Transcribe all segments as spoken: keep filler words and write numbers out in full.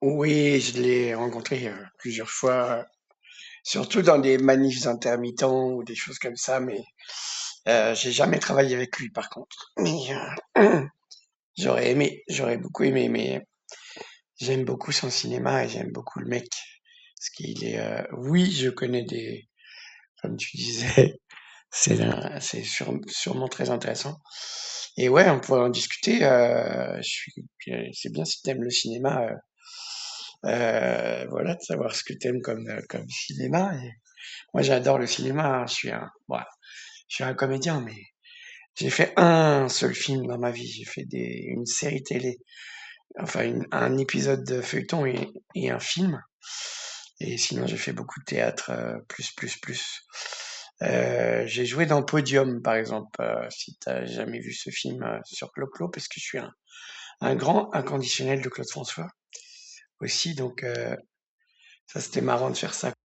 Oui, je l'ai rencontré euh, plusieurs fois, euh, surtout dans des manifs intermittents ou des choses comme ça, mais euh, j'ai jamais travaillé avec lui par contre. Mais euh, j'aurais aimé, j'aurais beaucoup aimé, mais j'aime beaucoup son cinéma et j'aime beaucoup le mec. Parce qu'il est, euh, oui, je connais des, comme tu disais, c'est un- c'est sûre- sûrement très intéressant. Et ouais, on pourrait en discuter. Euh, je suis, c'est bien si t'aimes le cinéma. euh, euh, voilà, de savoir ce que t'aimes comme euh, comme cinéma. Et moi, j'adore le cinéma. Hein. Je suis un, voilà, je suis un comédien, mais j'ai fait un seul film dans ma vie. J'ai fait des, une série télé, enfin une- un épisode de feuilleton et, et un film. Et sinon, j'ai fait beaucoup de théâtre, euh, plus, plus, plus. Euh, j'ai joué dans Podium, par exemple, euh, si t'as jamais vu ce film euh, sur Clo-Clo, parce que je suis un, un grand inconditionnel de Claude François aussi, donc euh, ça c'était marrant de faire ça.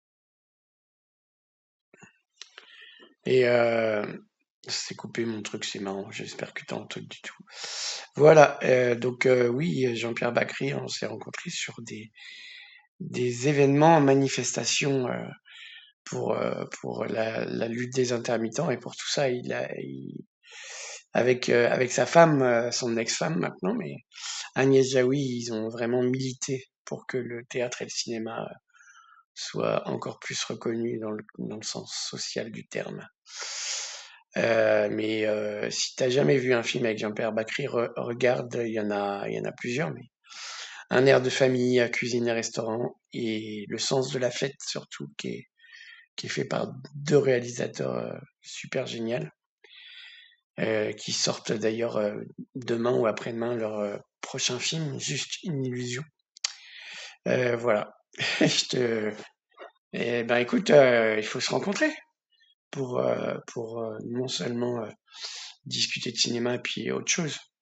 Et euh, c'est coupé mon truc, c'est marrant, j'espère que t'as entendu du tout. Voilà, euh, donc euh, oui, Jean-Pierre Bacry, on s'est rencontrés sur des, des événements, manifestations euh, pour, euh, pour la, la lutte des intermittents et pour tout ça, il a, il- avec, euh, avec sa femme, euh, son ex-femme maintenant, mais Agnès Jaoui, ils ont vraiment milité pour que le théâtre et le cinéma soient encore plus reconnus dans le, dans le sens social du terme. Euh, mais euh, si t'as jamais vu un film avec Jean-Pierre Bacry, re- regarde, il y en a, il y en a plusieurs, mais un air de famille, à cuisine et restaurant, et le sens de la fête surtout, qui est, qui est fait par deux réalisateurs euh, super géniaux, euh, qui sortent d'ailleurs euh, demain ou après-demain leur euh, prochain film, Juste une illusion. Euh, voilà. Je te... Eh ben écoute, euh, il faut se rencontrer pour, euh, pour euh, non seulement euh, discuter de cinéma et puis autre chose.